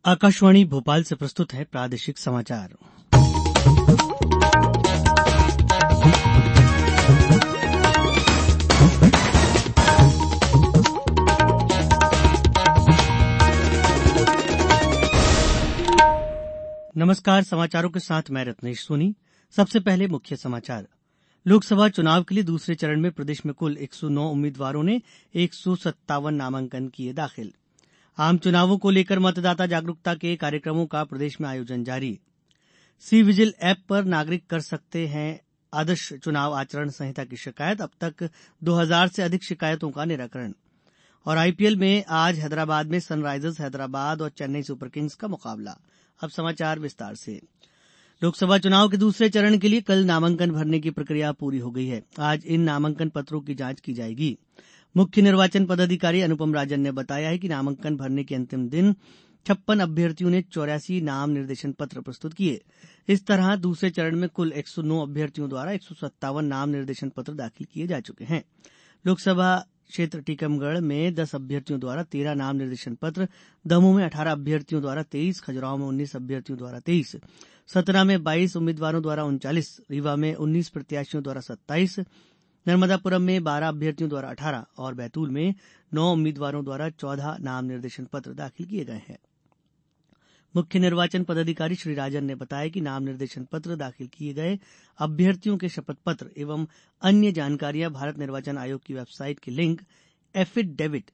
आकाशवाणी भोपाल से प्रस्तुत है प्रादेशिक समाचार। नमस्कार, समाचारों के साथ मैं रत्नेश सोनी। सबसे पहले मुख्य समाचार। लोकसभा चुनाव के लिए दूसरे चरण में प्रदेश में कुल 109 उम्मीदवारों ने 157 नामांकन किए दाखिल। आम चुनावों को लेकर मतदाता जागरूकता के कार्यक्रमों का प्रदेश में आयोजन जारी। सी विजिल ऐप पर नागरिक कर सकते हैं आदर्श चुनाव आचरण संहिता की शिकायत, अब तक 2000 से अधिक शिकायतों का निराकरण। और आईपीएल में आज हैदराबाद में सनराइजर्स हैदराबाद और चेन्नई सुपर किंग्स का मुकाबला। अब समाचार विस्तार से। लोकसभा चुनाव के दूसरे चरण के लिए कल नामांकन भरने की प्रक्रिया पूरी हो गई है। आज इन नामांकन पत्रों की जांच की जाएगी। मुख्य निर्वाचन पदाधिकारी अनुपम राजन ने बताया है कि नामांकन भरने के अंतिम दिन 56 अभ्यर्थियों ने 84 नाम निर्देशन पत्र प्रस्तुत किए। इस तरह दूसरे चरण में कुल 109 अभ्यर्थियों द्वारा 157 नाम निर्देशन पत्र दाखिल किए जा चुके हैं। लोकसभा क्षेत्र टीकमगढ़ में 10 अभ्यर्थियों द्वारा 13 नाम निर्देशन पत्र, दमोह में 18 अभ्यर्थियों द्वारा 23, खजुराहो में 19 अभ्यर्थियों द्वारा 23, सतना में 22 उम्मीदवारों द्वारा 39, रीवा में 19 प्रत्याशियों द्वारा 27, नर्मदापुरम में 12 अभ्यर्थियों द्वारा 18 और बैतूल में 9 उम्मीदवारों द्वारा 14 नाम निर्देशन पत्र दाखिल किए गए हैं। मुख्य निर्वाचन पदाधिकारी श्री राजन ने बताया कि नाम निर्देशन पत्र दाखिल किए गए अभ्यर्थियों के शपथ पत्र एवं अन्य जानकारियां भारत निर्वाचन आयोग की वेबसाइट के लिंक एफिडेविट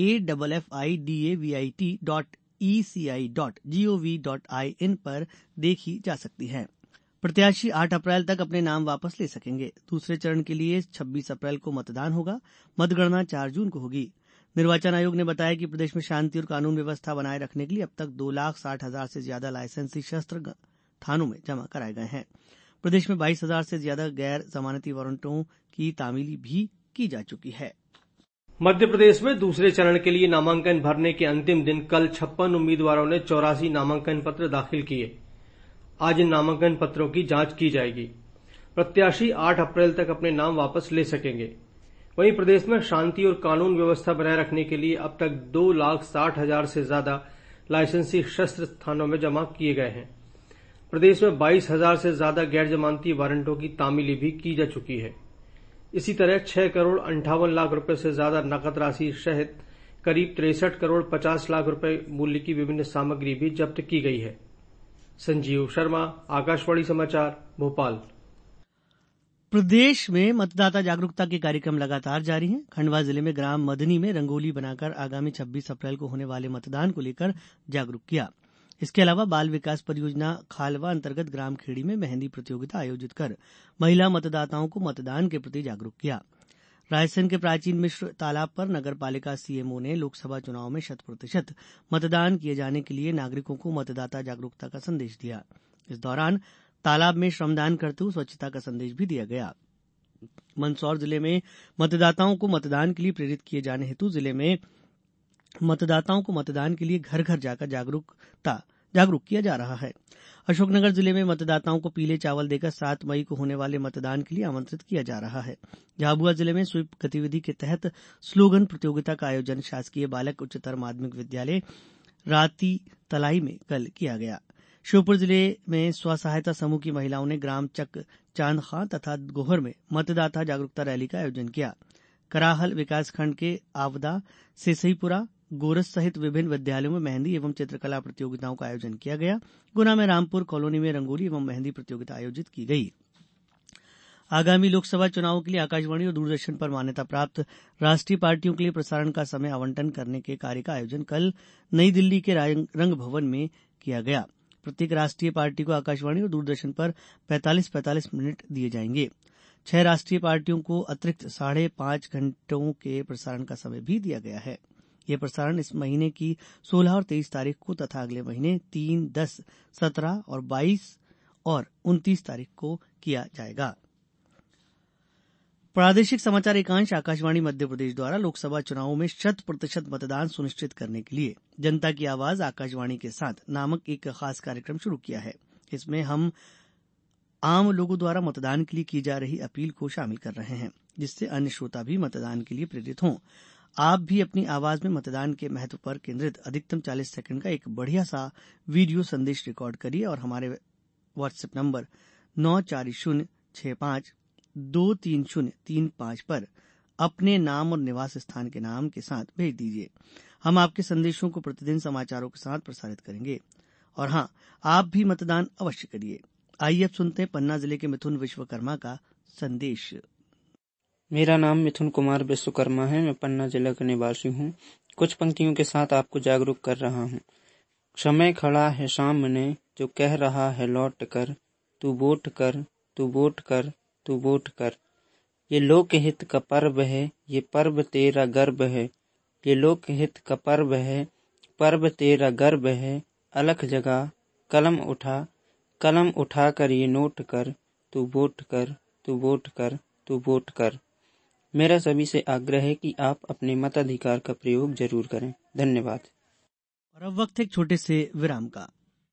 AFFIDAVIT.ECI.gov.in पर देखी जा सकती है। प्रत्याशी 8 अप्रैल तक अपने नाम वापस ले सकेंगे। दूसरे चरण के लिए 26 अप्रैल को मतदान होगा। मतगणना 4 जून को होगी। निर्वाचन आयोग ने बताया कि प्रदेश में शांति और कानून व्यवस्था बनाए रखने के लिए अब तक 2,60,000 से ज्यादा लाइसेंसी शस्त्र थानों में जमा कराए गए हैं। प्रदेश में 22,000 से ज्यादा गैर जमानती वारंटों की तामीली भी की जा चुकी है। मध्य प्रदेश में दूसरे चरण के लिए नामांकन भरने के अंतिम दिन कल 56 उम्मीदवारों ने 84 नामांकन पत्र दाखिल किए। आज इन नामांकन पत्रों की जांच की जाएगी। प्रत्याशी 8 अप्रैल तक अपने नाम वापस ले सकेंगे। वहीं प्रदेश में शांति और कानून व्यवस्था बनाए रखने के लिए अब तक 2,60,000 से ज्यादा लाइसेंसी शस्त्र थानों में जमा किए गए हैं। प्रदेश में 22,000 से ज्यादा गैर जमानती वारंटों की तामीली भी की जा चुकी है। इसी तरह 6 करोड़ 58 लाख रुपए से ज्यादा नकद राशि सहित करीब 63 करोड़ 50 लाख रुपए मूल्य की विभिन्न सामग्री भी जब्त की गई है। संजीव शर्मा, आकाशवाणी समाचार, भोपाल। प्रदेश में मतदाता जागरूकता के कार्यक्रम लगातार जारी हैं। खंडवा जिले में ग्राम मदनी में रंगोली बनाकर आगामी 26 अप्रैल को होने वाले मतदान को लेकर जागरूक किया। इसके अलावा बाल विकास परियोजना खालवा अंतर्गत ग्राम खेड़ी में मेहंदी प्रतियोगिता आयोजित कर महिला मतदाताओं को मतदान के प्रति जागरूक किया। रायसेन के प्राचीन मिश्र तालाब पर नगर पालिका सीएमओ ने लोकसभा चुनाव में 100% मतदान किए जाने के लिए नागरिकों को मतदाता जागरूकता का संदेश दिया। इस दौरान तालाब में श्रमदान करते हुए स्वच्छता का संदेश भी दिया गया। मंदसौर जिले में मतदाताओं को मतदान के लिए प्रेरित किए जाने हेतु जिले में मतदाताओं को मतदान के लिए घर घर जाकर जागरूक किया जा रहा है। अशोकनगर जिले में मतदाताओं को पीले चावल देकर 7 मई को होने वाले मतदान के लिए आमंत्रित किया जा रहा है। झाबुआ जिले में स्वीप गतिविधि के तहत स्लोगन प्रतियोगिता का आयोजन शासकीय बालक उच्चतर माध्यमिक विद्यालय राती तलाई में कल किया गया। श्योपुर जिले में स्व सहायता समूह की महिलाओं ने ग्राम चक चांद खां तथा गोहर में मतदाता जागरूकता रैली का आयोजन किया। कराहल विकासखंड के आवदा, सेसईपुरा, गोरस सहित विभिन्न विद्यालयों में मेहंदी एवं चित्रकला प्रतियोगिताओं का आयोजन किया गया। गुना में रामपुर कॉलोनी में रंगोली एवं मेहंदी प्रतियोगिता आयोजित की गई। आगामी लोकसभा चुनावों के लिए आकाशवाणी और दूरदर्शन पर मान्यता प्राप्त राष्ट्रीय पार्टियों के लिए प्रसारण का समय आवंटन करने के कार्य का आयोजन कल नई दिल्ली के रंग भवन में किया गया। प्रत्येक राष्ट्रीय पार्टी को आकाशवाणी और दूरदर्शन पर 45-45 मिनट दिए जाएंगे। 6 राष्ट्रीय पार्टियों को अतिरिक्त 5.5 घंटों के प्रसारण का समय भी दिया गया है। यह प्रसारण इस महीने की 16 और 23 तारीख को तथा अगले महीने 3, 10, 17 और 22 और 29 तारीख को किया जाएगा। प्रादेशिक समाचार एकांश आकाशवाणी मध्य प्रदेश द्वारा लोकसभा चुनावों में 100% मतदान सुनिश्चित करने के लिए जनता की आवाज आकाशवाणी के साथ नामक एक खास कार्यक्रम शुरू किया है। इसमें हम आम लोगों द्वारा मतदान के लिए की जा रही अपील को शामिल कर रहे हैं, जिससे अन्य श्रोता भी मतदान के लिए प्रेरित हों। आप भी अपनी आवाज में मतदान के महत्व पर केंद्रित अधिकतम 40 सेकंड का एक बढ़िया सा वीडियो संदेश रिकॉर्ड करिए और हमारे व्हाट्सएप नंबर 9406523035 पर अपने नाम और निवास स्थान के नाम के साथ भेज दीजिए। हम आपके संदेशों को प्रतिदिन समाचारों के साथ प्रसारित करेंगे। और हाँ, आप भी मतदान अवश्य करिए। आइए अब सुनते हैं पन्ना जिले के मिथुन विश्वकर्मा का संदेश। मेरा नाम मिथुन कुमार विश्वकर्मा है। मैं पन्ना जिला का निवासी हूँ। कुछ पंक्तियों के साथ आपको जागरूक कर रहा हूँ। समय खड़ा है सामने जो कह रहा है लौट कर, तू वोट कर, तू वोट कर, तू वोट कर। ये लोकहित का पर्व है, ये पर्व तेरा गर्व है। ये लोकहित का पर्व है, पर्व तेरा गर्व है। अलख जगह कलम उठा कर ये नोट कर, तू वोट कर, तू वोट कर, तू वोट कर। मेरा सभी से आग्रह है कि आप अपने मताधिकार का प्रयोग जरूर करें। धन्यवाद। और अब वक्त एक छोटे से विराम का।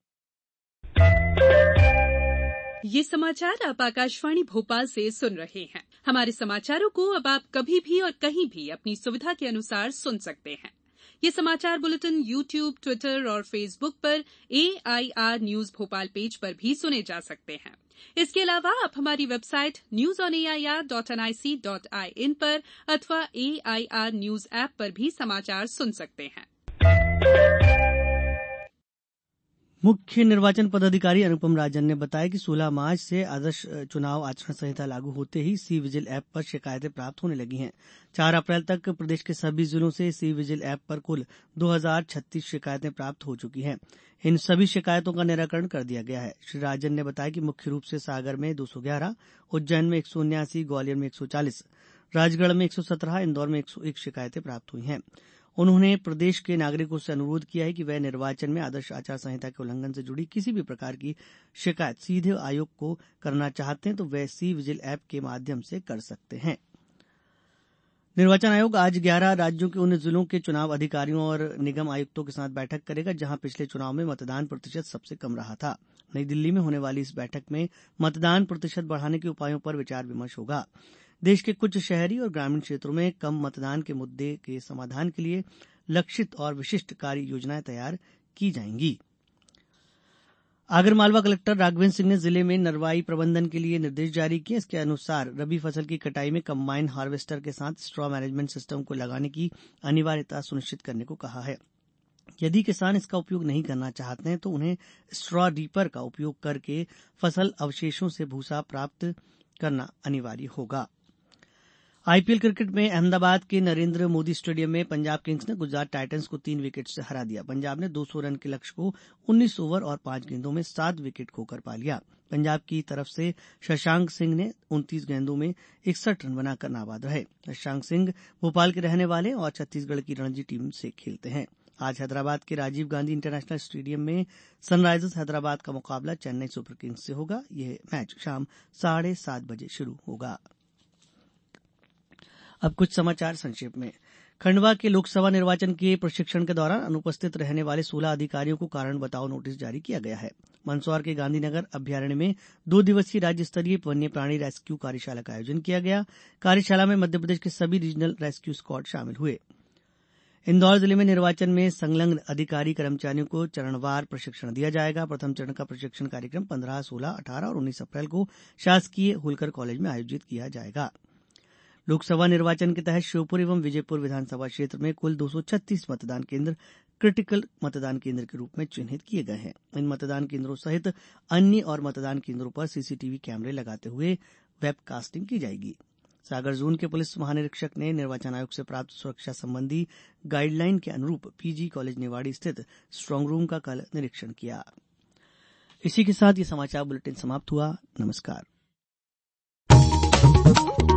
ये समाचार आप आकाशवाणी भोपाल से सुन रहे हैं। हमारे समाचारों को अब आप कभी भी और कहीं भी अपनी सुविधा के अनुसार सुन सकते हैं। ये समाचार बुलेटिन YouTube, ट्विटर और फेसबुक पर AIR न्यूज भोपाल पेज पर भी सुने जा सकते हैं। इसके अलावा आप हमारी वेबसाइट newsonair.nic.in पर अथवा AIR न्यूज ऐप पर भी समाचार सुन सकते हैं। मुख्य निर्वाचन पदाधिकारी अनुपम राजन ने बताया कि 16 मार्च से आदर्श चुनाव आचरण संहिता लागू होते ही सी विजिल ऐप पर शिकायतें प्राप्त होने लगी हैं। 4 अप्रैल तक प्रदेश के सभी जिलों से सी विजिल ऐप पर कुल 2036 शिकायतें प्राप्त हो चुकी हैं। इन सभी शिकायतों का निराकरण कर दिया गया है। श्री राजन ने बताया कि मुख्य रूप से सागर में 211, उज्जैन में 179, ग्वालियर में 140, राजगढ़ में 117, इंदौर में 101 शिकायतें प्राप्त हुई हैं। उन्होंने प्रदेश के नागरिकों से अनुरोध किया है कि वे निर्वाचन में आदर्श आचार संहिता के उल्लंघन से जुड़ी किसी भी प्रकार की शिकायत सीधे आयोग को करना चाहते हैं तो वे सी विजिल ऐप के माध्यम से कर सकते हैं। निर्वाचन आयोग आज 11 राज्यों के उन जिलों के चुनाव अधिकारियों और निगम आयुक्तों के साथ बैठक करेगा जहां पिछले चुनाव में मतदान प्रतिशत सबसे कम रहा था। नई दिल्ली में होने वाली इस बैठक में मतदान प्रतिशत बढ़ाने के उपायों पर विचार विमर्श होगा। देश के कुछ शहरी और ग्रामीण क्षेत्रों में कम मतदान के मुद्दे के समाधान के लिए लक्षित और विशिष्ट कार्य योजनाएं तैयार की जाएंगी। आगरमालवा कलेक्टर राघवेंद्र सिंह ने जिले में नरवाई प्रबंधन के लिए निर्देश जारी किए। इसके अनुसार रबी फसल की कटाई में कंबाइन हार्वेस्टर के साथ स्ट्रॉ मैनेजमेंट सिस्टम को लगाने की अनिवार्यता सुनिश्चित करने को कहा है। यदि किसान इसका उपयोग नहीं करना चाहते हैं तो उन्हें स्ट्रॉ रीपर का उपयोग करके फसल अवशेषों से भूसा प्राप्त करना अनिवार्य होगा। आईपीएल क्रिकेट में अहमदाबाद के नरेंद्र मोदी स्टेडियम में पंजाब किंग्स ने गुजरात टाइटंस को 3 विकेट से हरा दिया। पंजाब ने 200 रन के लक्ष्य को 19 ओवर और 5 गेंदों में 7 विकेट खोकर पा लिया। पंजाब की तरफ से शशांक सिंह ने 29 गेंदों में 61 रन बनाकर नाबाद रहे। शशांक सिंह भोपाल के रहने वाले और छत्तीसगढ़ की रणजी टीम से खेलते हैं। आज हैदराबाद के राजीव गांधी इंटरनेशनल स्टेडियम में सनराइजर्स हैदराबाद का मुकाबला चेन्नई सुपर किंग्स से होगा। यह मैच शाम 7:30 बजे शुरू होगा। अब कुछ समाचार संक्षेप में। खंडवा के लोकसभा निर्वाचन के प्रशिक्षण के दौरान अनुपस्थित रहने वाले 16 अधिकारियों को कारण बताओ नोटिस जारी किया गया है। मंदसौर के गांधीनगर अभ्यारण्य में 2 दिवसीय राज्य स्तरीय वन्य प्राणी रेस्क्यू कार्यशाला का आयोजन किया गया। कार्यशाला में मध्यप्रदेश के सभी रीजनल रेस्क्यू स्क्वाड शामिल हुए। इंदौर जिले में निर्वाचन में संलग्न अधिकारी कर्मचारियों को चरणवार प्रशिक्षण दिया जाएगा। प्रथम चरण का प्रशिक्षण कार्यक्रम 15, 16, 18 और 19 अप्रैल को शासकीय होलकर कॉलेज में आयोजित किया जाएगा। लोकसभा निर्वाचन के तहत श्योपुर एवं विजयपुर विधानसभा क्षेत्र में कुल 236 मतदान केंद्र क्रिटिकल मतदान केंद्र के रूप में चिन्हित किए गए हैं। इन मतदान केंद्रों सहित अन्य और मतदान केंद्रों पर सीसीटीवी कैमरे लगाते हुए वेबकास्टिंग की जाएगी। सागर जोन के पुलिस महानिरीक्षक ने निर्वाचन आयोग से प्राप्त सुरक्षा संबंधी गाइडलाइन के अनुरूप पीजी कॉलेज निवाड़ी स्थित स्ट्रांग रूम का कल निरीक्षण किया। इसी के साथ ये समाचार बुलेटिन समाप्त हुआ। नमस्कार।